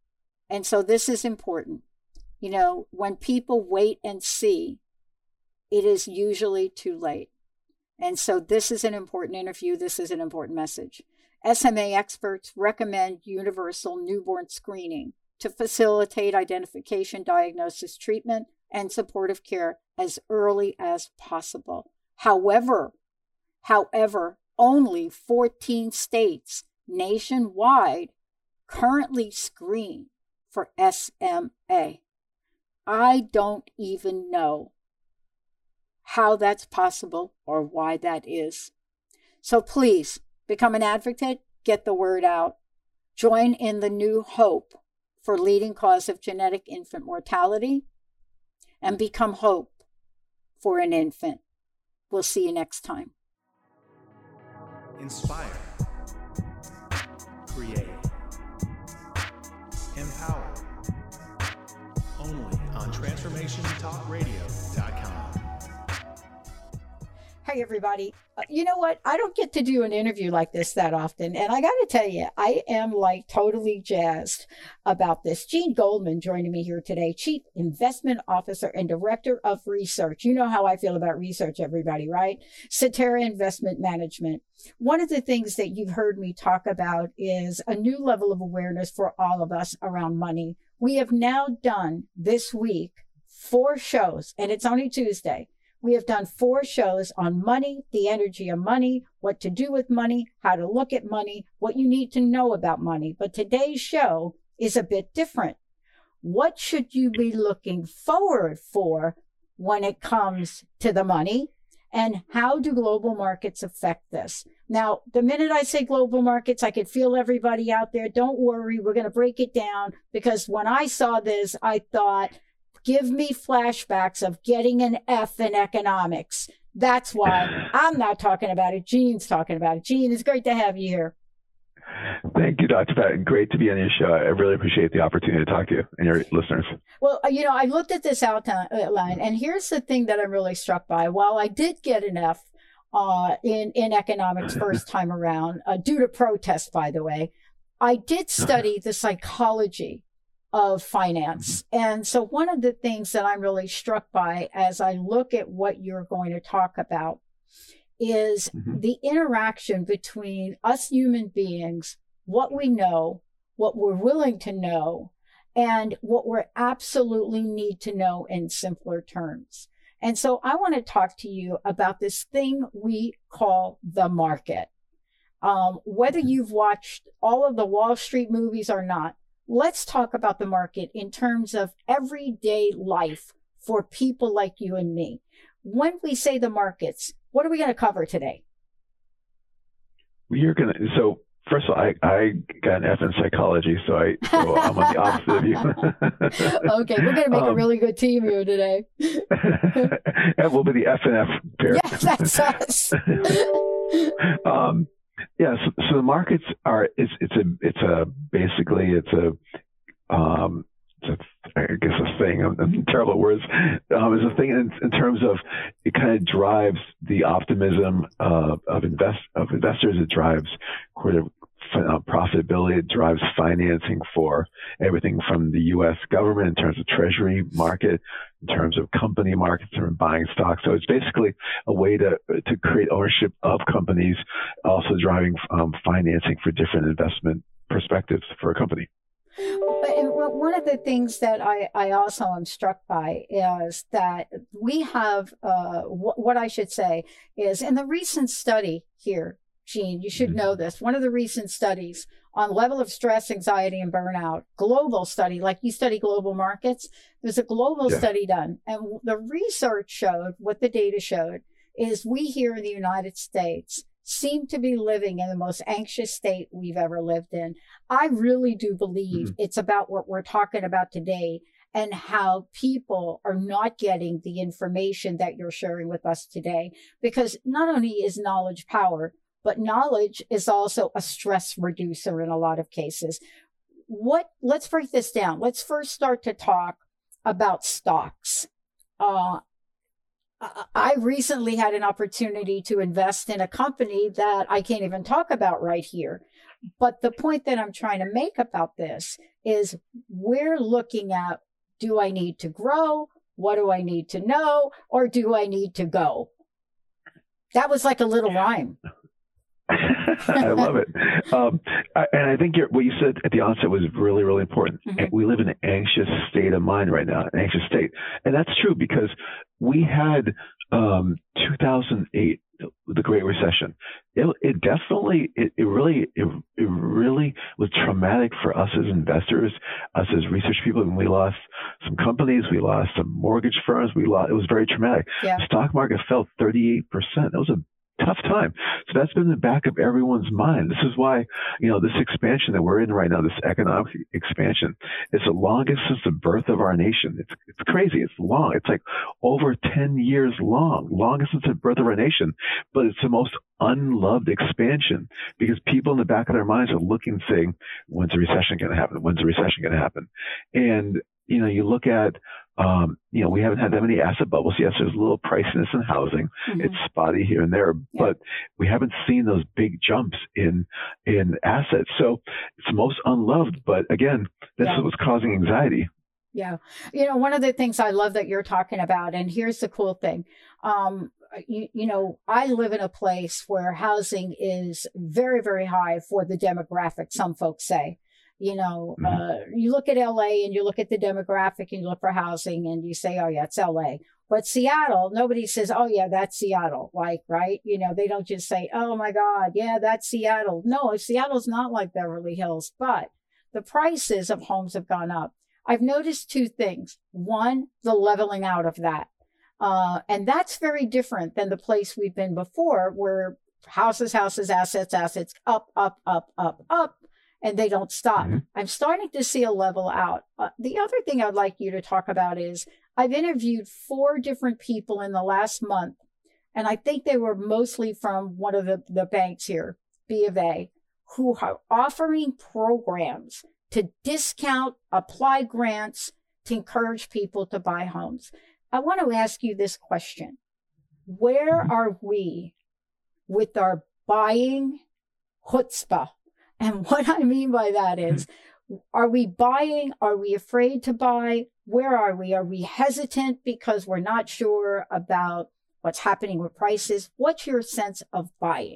And so this is important. You know, when people wait and see, it is usually too late. And so this is an important interview. This is an important message. S M A experts recommend universal newborn screening to facilitate identification, diagnosis, treatment, and supportive care as early as possible. However, however, only fourteen states nationwide currently screen for S M A. I don't even know how that's possible or why that is. So please become an advocate, get the word out, join in the new hope for leading cause of genetic infant mortality, and become hope for an infant. We'll see you next time. Inspire, create, empower. Only on transformation talk radio dot com. Hey, everybody. Uh, you know what? I don't get to do an interview like this that often. And I got to tell you, I am like totally jazzed about this. Jean Goldman joining me here today, Chief Investment Officer and Director of Research. You know how I feel about research, everybody, right? Cetera Investment Management. One of the things that you've heard me talk about is a new level of awareness for all of us around money. We have now done this week four shows, and it's only Tuesday. We have done four shows on money, the energy of money, what to do with money, how to look at money, what you need to know about money. But today's show is a bit different. What should you be looking forward for when it comes to the money? And how do global markets affect this? Now, the minute I say global markets, I could feel everybody out there. Don't worry, we're going to break it down, because when I saw this, I thought, give me flashbacks of getting an F in economics. That's why I'm not talking about it. Gene's talking about it. Gene, it's great to have you here. Thank you, Doctor Pat. Great to be on your show. I really appreciate the opportunity to talk to you and your listeners. Well, you know, I looked at this outline, and here's the thing that I'm really struck by. While I did get an F uh, in, in economics first time around, uh, due to protest, by the way, I did study the psychology of finance. And so one of the things that I'm really struck by as I look at what you're going to talk about is mm-hmm. the interaction between us human beings, what we know, what we're willing to know, and what we absolutely need to know in simpler terms. And so I want to talk to you about this thing we call the market. Um, whether you've watched all of the Wall Street movies or not, let's talk about the market in terms of everyday life for people like you and me. When we say the markets, what are we going to cover today? We are going to, so first of all, I, I got an F in psychology, so, I, so I'm on the opposite of you. Okay, we're going to make um, a really good team here today. And we'll be the F and F pair. Yeah, that's us. um, Yeah, so, so the markets are it's it's a it's a basically it's a um it's a, I guess a thing. I'm terrible at words. Um, it's a thing in, in terms of it kind of drives the optimism uh, of invest of investors. It drives sort of uh, profitability. It drives financing for everything from the U S government in terms of treasury market, in terms of company markets and buying stocks. So it's basically a way to to create ownership of companies, also driving um, financing for different investment perspectives for a company. But one of the things that I, I also am struck by is that we have, uh, w- what I should say is in the recent study here, Gene, you should know this. One of the recent studies on level of stress, anxiety, and burnout, global study, like you study global markets, there's a global yeah. study done. And the research showed, what the data showed, is we here in the United States seem to be living in the most anxious state we've ever lived in. I really do believe mm-hmm. it's about what we're talking about today and how people are not getting the information that you're sharing with us today. Because not only is knowledge power, but knowledge is also a stress reducer in a lot of cases. What? Let's break this down. Let's first start to talk about stocks. Uh, I recently had an opportunity to invest in a company that I can't even talk about right here. But the point that I'm trying to make about this is we're looking at, do I need to grow What do I need to know? Or do I need to go? That was like a little rhyme. I love it. Um, I, and I think you're, what you said at the onset was really, really important. Mm-hmm. We live in an anxious state of mind right now, an anxious state. And that's true because we had um, two thousand eight, the Great Recession. It, it definitely, it, it really, it, it really was traumatic for us as investors, us as research people. And we lost some companies, we lost some mortgage firms. We lost, it was very traumatic. Yeah. The stock market fell thirty-eight percent. That was a tough time. So that's been in the back of everyone's mind. This is why, you know, this expansion that we're in right now, this economic expansion, is the longest since the birth of our nation. It's it's crazy. It's long. It's like over ten years long, longest since the birth of our nation. But it's the most unloved expansion because people in the back of their minds are looking, saying, when's the recession going to happen? When's the recession going to happen? And, you know, you look at, Um, you know, we haven't had that many asset bubbles. Yes, there's a little priciness in housing. Mm-hmm. It's spotty here and there, yeah. but we haven't seen those big jumps in in assets. So it's most unloved. But again, this yeah. is what's causing anxiety. Yeah. You know, one of the things I love that you're talking about, and here's the cool thing. Um, you, you know, I live in a place where housing is very, very high for the demographic, some folks say. You know, mm-hmm. uh, you look at L A and you look at the demographic and you look for housing and you say, oh, yeah, it's L A. But Seattle, nobody says, oh, yeah, that's Seattle. Like, right. You know, they don't just say, oh, my God, yeah, that's Seattle. No, Seattle's not like Beverly Hills, but the prices of homes have gone up. I've noticed two things. One, the leveling out of that. Uh, and that's very different than the place we've been before, where houses, houses, assets, assets, up, up, up, up, up. And they don't stop. Mm-hmm. I'm starting to see a level out. Uh, the other thing I'd like you to talk about is I've interviewed four different people in the last month, and I think they were mostly from one of the, the banks here, B of A, who are offering programs to discount, apply grants to encourage people to buy homes. I want to ask you this question. Where mm-hmm. are we with our buying chutzpah? And what I mean by that is, are we buying? Are we afraid to buy? Where are we? Are we hesitant because we're not sure about what's happening with prices? What's your sense of buying?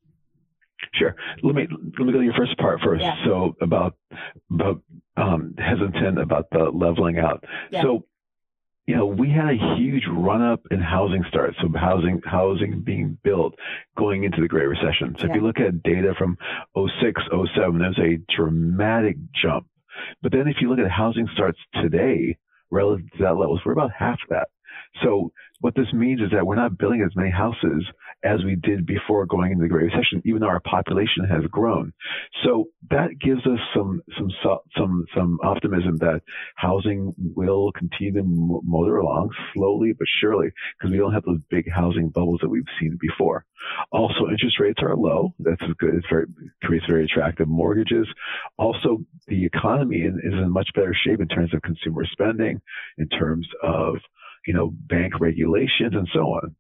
Sure. Let me let me go to your first part first. Yeah. So about about um, hesitant about the leveling out. Yeah. So, you know, we had a huge run up in housing starts, so housing housing being built going into the Great Recession. So yeah. if you look at data from oh six, oh seven, there's a dramatic jump. But then if you look at housing starts today relative to that levels, we're about half that. So what this means is that we're not building as many houses as we did before going into the Great Recession, even though our population has grown. So that gives us some some some some optimism that housing will continue to motor along slowly but surely, because we don't have those big housing bubbles that we've seen before. Also, interest rates are low. That's good. It's very creates very attractive mortgages. Also, the economy is in much better shape in terms of consumer spending, in terms of you know, bank regulations and so on.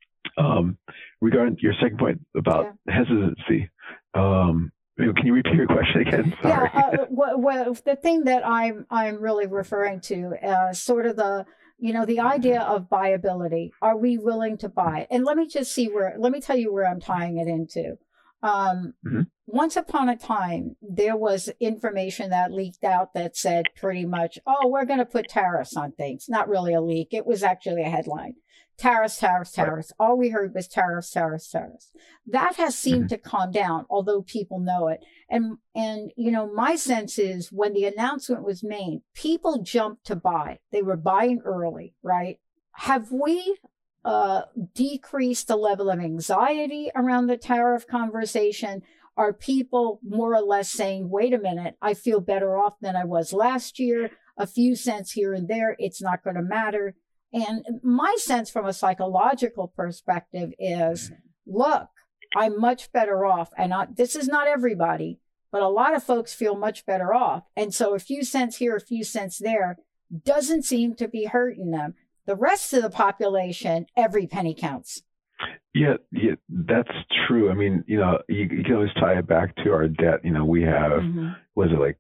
Um, regarding your second point about yeah. hesitancy, um, can you repeat your question again? Sorry. Yeah, uh, well, well, the thing that I'm I'm really referring to, uh, sort of the, you know, the idea of buyability. Are we willing to buy? And let me just see where. Let me tell you where I'm tying it into. Um, mm-hmm. Once upon a time, there was information that leaked out that said pretty much, oh, we're going to put tariffs on things. Not really a leak. It was actually a headline. Tariffs, tariffs, tariffs. Right. All we heard was tariffs, tariffs, tariffs. That has seemed mm-hmm. to calm down, although people know it. And, and, you know, my sense is when the announcement was made, people jumped to buy. They were buying early, right? Have we uh, decreased the level of anxiety around the tariff conversation? Are people more or less saying, wait a minute, I feel better off than I was last year, a few cents here and there, it's not going to matter? And my sense from a psychological perspective is, look, I'm much better off. And I, this is not everybody, but a lot of folks feel much better off. And so a few cents here, a few cents there doesn't seem to be hurting them. The rest of the population, every penny counts. Yeah, yeah, that's true. I mean, you know, you, you can always tie it back to our debt. You know, we have, mm-hmm. was it like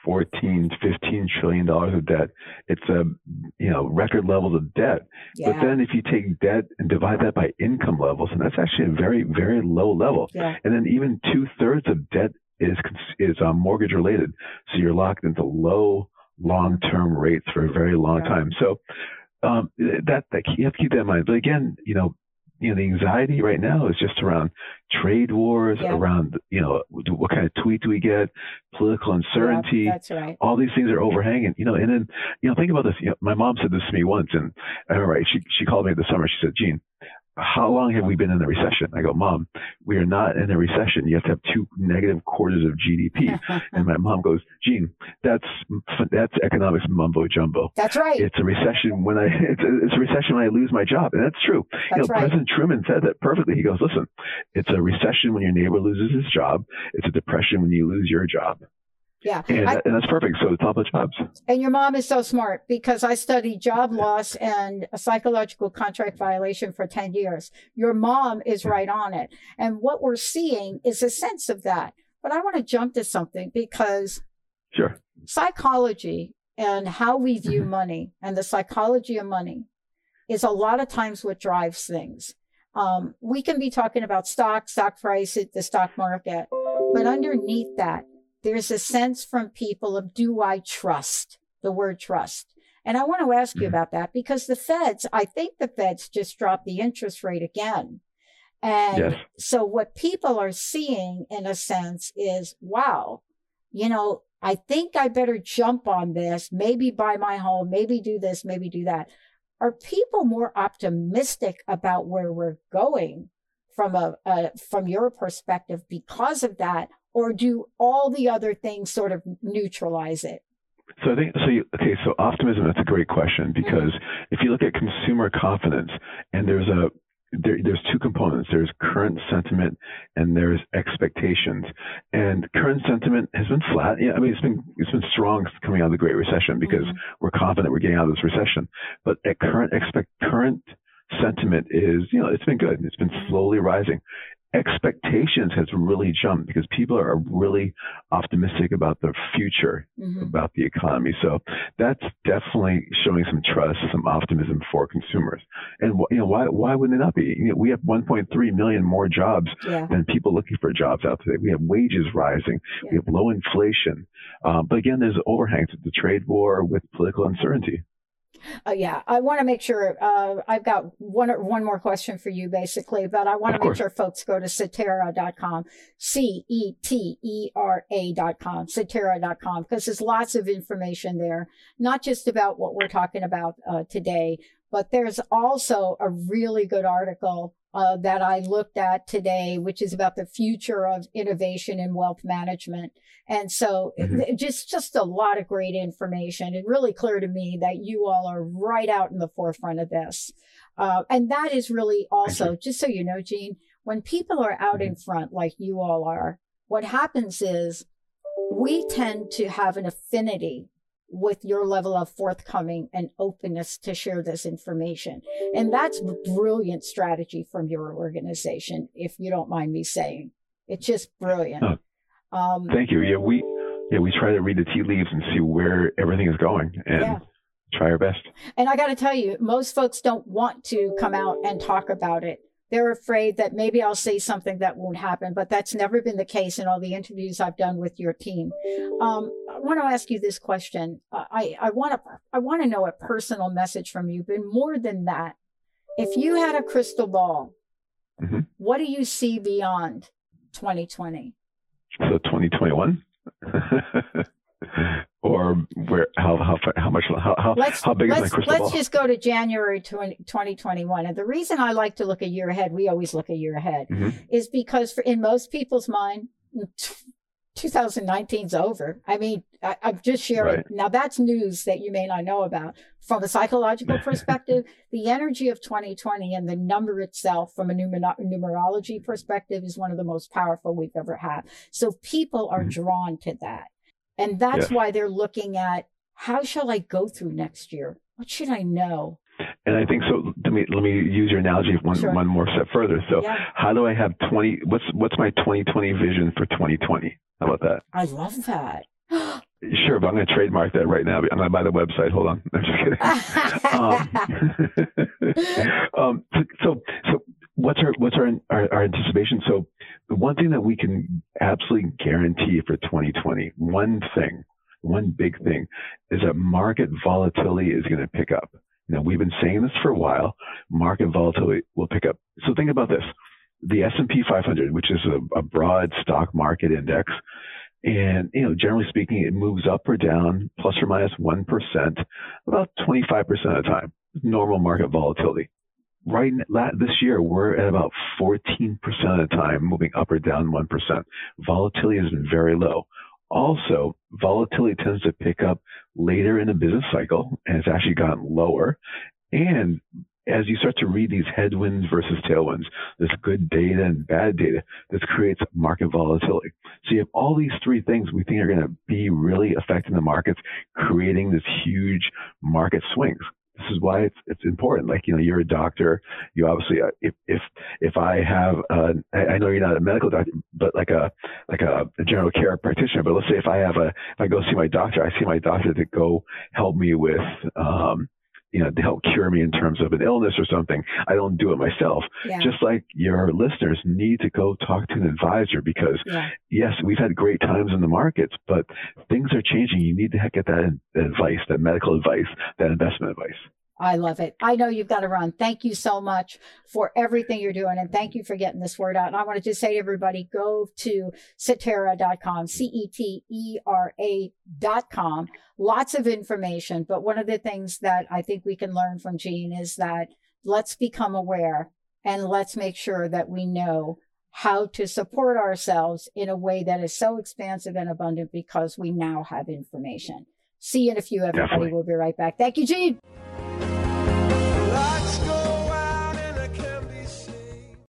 fourteen, fifteen trillion dollars of debt. It's a, you know, record levels of debt. Yeah. But then if you take debt and divide that by income levels, and that's actually a very, very low level. Yeah. And then even two thirds of debt is, is um, mortgage related. So you're locked into low long-term rates for a very long Yeah. time. So um, that, that you have to keep that in mind. But again, you know, you know, the anxiety right now is just around trade wars, Yeah. around, you know, what kind of tweet do we get, political uncertainty. Yeah, that's right. All these things are overhanging, you know, and then, you know, think about this. You know, my mom said this to me once, and I remember she, she called me this summer. She said, Gene, how long have we been in a recession? I go, Mom, we are not in a recession. You have to have two negative quarters of G D P. And my mom goes, Gene, that's that's economics mumbo jumbo. That's right. It's a recession when I it's a, it's a recession when I lose my job, and that's true. That's you know, right. President Truman said that perfectly. He goes, listen, it's a recession when your neighbor loses his job. It's a depression when you lose your job. Yeah. And, I, and that's perfect. So it's all the jobs. and your mom is so smart because I studied job loss and a psychological contract violation for ten years. Your mom is right on it. And what we're seeing is a sense of that. But I want to jump to something because Sure. psychology and how we view money and the psychology of money is a lot of times what drives things. Um, we can be talking about stock, stock price, the stock market, but underneath that, there's a sense from people of, do I trust? The word trust. And I want to ask you about that because the Feds, I think the Feds just dropped the interest rate again. And Yes. so what people are seeing in a sense is, wow, you know, I think I better jump on this, maybe buy my home, maybe do this, maybe do that. Are people more optimistic about where we're going from a, a from your perspective because of that? Or do all the other things sort of neutralize it? So I think, so you, okay, so optimism, that's a great question because mm-hmm. if you look at consumer confidence and there's a, there, there's two components. There's current sentiment and there's expectations. And current sentiment has been flat. Yeah, I mean, it's been, it's been strong coming out of the Great Recession because mm-hmm. we're confident we're getting out of this recession. But at current expect, current sentiment is, you know, it's been good. It's been slowly rising. Expectations has really jumped because people are really optimistic about the future, mm-hmm. about the economy. So that's definitely showing some trust, some optimism for consumers. And you know, why why would it not be? You know, we have one point three million more jobs yeah. than people looking for jobs out today. We have wages rising. Yeah. We have low inflation. Um, but again, there's overhangs with the trade war, with political uncertainty. Uh, yeah, I want to make sure, uh, I've got one one more question for you basically, but I want to make sure folks go to Cetera dot com, C E T E R A dot com, Cetera dot com, because there's lots of information there, not just about what we're talking about uh, today, but there's also a really good article uh, that I looked at today, which is about the future of innovation in wealth management. And so mm-hmm. it, just, just a lot of great information. It's really clear to me that you all are right out in the forefront of this. Uh, and that is really also, just so you know, Gene, when people are out mm-hmm. in front like you all are, what happens is we tend to have an affinity with your level of forthcoming and openness to share this information. And that's brilliant strategy from your organization, if you don't mind me saying. It's just brilliant. Oh, um, thank you. Yeah, we yeah we try to read the tea leaves and see where everything is going and yeah. try our best. And I got to tell you, most folks don't want to come out and talk about it. They're afraid that maybe I'll say something that won't happen, but that's never been the case in all the interviews I've done with your team. Um, I want to ask you this question. Uh, I, I want to, I want to know a personal message from you, but more than that, if you had a crystal ball, mm-hmm. what do you see beyond twenty twenty? So twenty twenty-one? Or where? How how how much? How how, let's, how big is let's, my crystal let's ball? Let's just go to January twenty twenty-one. And the reason I like to look a year ahead, we always look a year ahead, mm-hmm. is because for, in most people's mind, twenty nineteen is over. I mean, I, I'm just sharing. Right. Now that's news that you may not know about. From a psychological perspective, the energy of twenty twenty and the number itself from a numer- numerology perspective is one of the most powerful we've ever had. So people are mm-hmm. drawn to that. And that's yes. why they're looking at, how shall I go through next year? What should I know? And I think so. Let me let me use your analogy one sure. one more step further. So, yeah. how do I have twenty? What's what's my twenty twenty vision for twenty twenty? How about that? I love that. Sure, but I'm going to trademark that right now. I'm going to buy the website. Hold on. I'm just kidding. um, um, so, so what's our what's our, our our anticipation? So, the one thing that we can absolutely guarantee for twenty twenty, one thing, one big thing, is that market volatility is going to pick up. Now, we've been saying this for a while. Market volatility will pick up. So, think about this: the S and P five hundred, which is a, a broad stock market index. And, you know, generally speaking, it moves up or down, plus or minus one percent, about twenty-five percent of the time, normal market volatility. Right this year, we're at about fourteen percent of the time moving up or down one percent. Volatility has been very low. Also, volatility tends to pick up later in the business cycle, and it's actually gotten lower. And as you start to read these headwinds versus tailwinds, there's good data and bad data. This creates market volatility. So you have all these three things we think are going to be really affecting the markets, creating this huge market swings. This is why it's it's important. Like, you know, you're a doctor. You obviously, uh, if if if I have, uh, I, I know you're not a medical doctor, but like a like a, a general care practitioner. But let's say if I have a, if I go see my doctor, I see my doctor to go help me with, um, you know, to help cure me in terms of an illness or something. I don't do it myself. Yeah. Just like your listeners need to go talk to an advisor because, yeah. yes, we've had great times in the markets, but things are changing. You need to get that advice, that medical advice, that investment advice. I love it. I know you've got to run. Thank you so much for everything you're doing. And thank you for getting this word out. And I want to just say to everybody, go to Cetera dot com, C E T E R A dot com. Lots of information. But one of the things that I think we can learn from Jean is that let's become aware and let's make sure that we know how to support ourselves in a way that is so expansive and abundant because we now have information. See you in a few, everybody. Definitely. We'll be right back. Thank you, Jean.